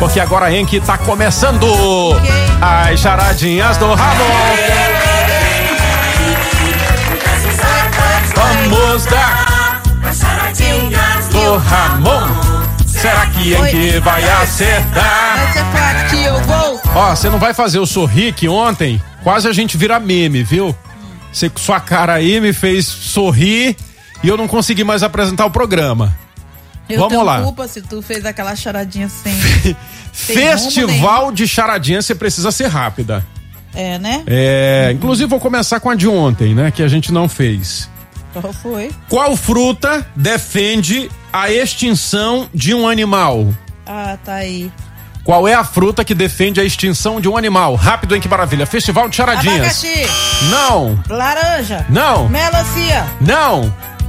porque agora a Henk tá começando as charadinhas do Ramon. Vamos dar charadinhas do Ramon. Será que Henk vai acertar? Mas é claro que eu vou. Ó, você não vai fazer o sorrir que ontem quase a gente vira meme, viu? Sua cara aí me fez sorrir e eu não consegui mais apresentar o programa. Vamos lá. Culpa se tu fez aquela charadinha sem Festival de charadinha, você precisa ser rápida. É, né? Inclusive vou começar com a de ontem, né? Que a gente não fez. Qual foi? Qual fruta defende a extinção de um animal? Ah, tá aí. Qual é a fruta que defende a extinção de um animal? Rápido, hein, que maravilha. Festival de charadinhas. Abacaxi. Não. Laranja. Não. Melancia. Não.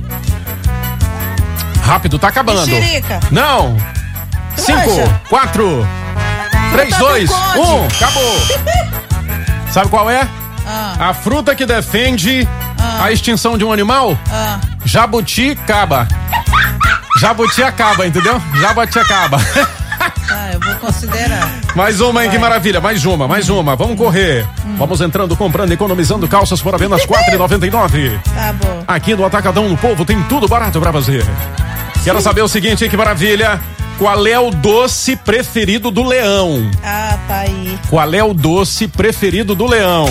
Rápido, tá acabando. Mexerica. Não. 5, 4, 3, 2, 1. Acabou. Sabe qual é? A fruta que defende a extinção de um animal? Jabuticaba. Jabuticaba, entendeu? Jabuticaba. Ah, eu vou considerar. Mais uma, hein? Que maravilha. Mais uma. Vamos correr. Vamos entrando, comprando, economizando calças por apenas R$4,99. Tá bom. Aqui no Atacadão do Povo tem tudo barato pra você. Quero saber o seguinte, hein? Que maravilha. Qual é o doce preferido do leão? Ah, tá aí. Qual é o doce preferido do leão?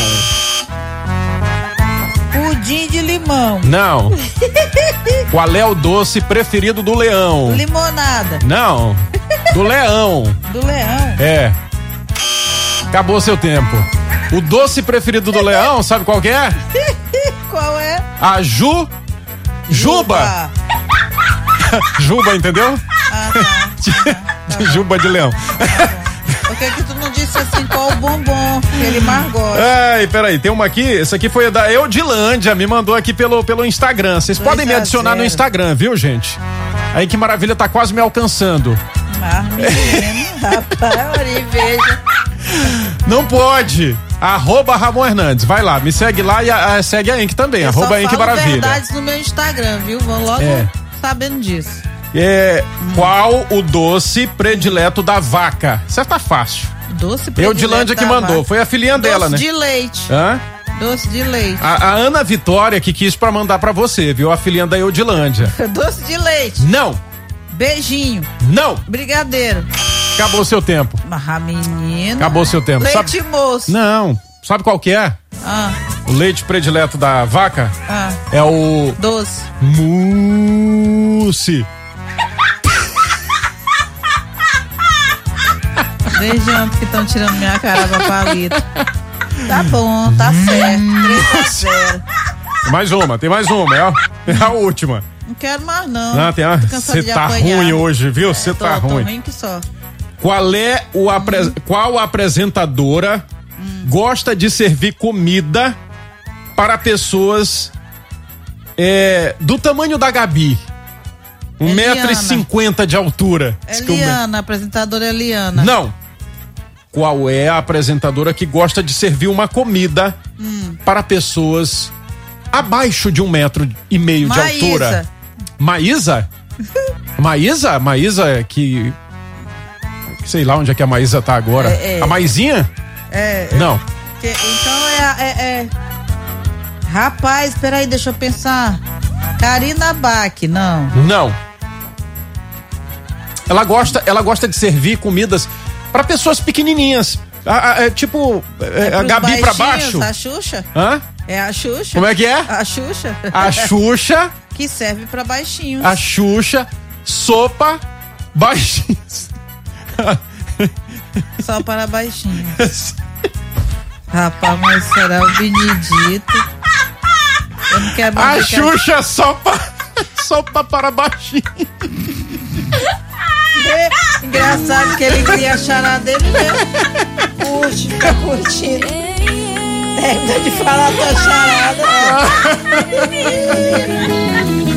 Pudim de limão. Não. Qual é o doce preferido do leão? Limonada. Não. Do leão. Do leão? É. Acabou seu tempo. O doce preferido do leão, sabe qual que é? Qual é? A juba. Juba, entendeu? Ah, tá. Juba de leão. Por que tu não disse assim qual o bombom que ele mais gosta? Ai, peraí, tem uma aqui, essa aqui foi da Eudilândia, me mandou aqui pelo Instagram. Vocês podem me adicionar no Instagram, viu, gente? Aí que maravilha, tá quase me alcançando. Mas menino, rapaz, veja. Não pode. @Ramon Hernandes, vai lá, me segue lá e segue a Henk também, @Henk Maravilha. Verdades no meu Instagram, viu? Vão logo sabendo disso. Qual o doce predileto da vaca? Isso tá fácil. Doce predileto Eudilândia que mandou, foi a filhinha dela, né? Doce de leite. Hã? Doce de leite. A Ana Vitória que quis pra mandar pra você, viu? A filhinha da Eudilândia. Doce de leite. Não. Beijinho. Não. Brigadeiro. Acabou seu tempo. Mas, menino. Acabou seu tempo. Leite moço. Não. Sabe qual que é? O leite predileto da vaca? É o... Doce. Mousse. Beijando que estão tirando minha cara pra palito. Tá bom, tá certo. 3-0. Tem mais uma, é a última. Não quero mais, não. Não, você tá ruim hoje, viu? Você tá ruim. Tô ruim que só. Qual apresentadora gosta de servir comida para pessoas do tamanho da Gabi? 1,50 m de altura. Eliana, a apresentadora Eliana. Não. Qual é a apresentadora que gosta de servir uma comida para pessoas abaixo de 1,5 m de altura? Maísa? Maísa que... Sei lá onde é que a Maísa tá agora. A Maisinha? Não. Então Rapaz, peraí, deixa eu pensar. Karina Bach, não. Não. Ela gosta de servir comidas para pessoas pequenininhas. Tipo, a Gabi pra baixo. A Xuxa? Hã? É a Xuxa. Como é que é? A Xuxa. A Xuxa. Que serve pra baixinhos. A Xuxa, sopa, baixinhos. Só para baixinhos. Rapaz, mas será o Benedito? Eu não quero mais. A Xuxa, sopa para baixinhos. Engraçado que ele cria a charada dele mesmo. Curte, fica curtindo. Termina de falar a tua charada.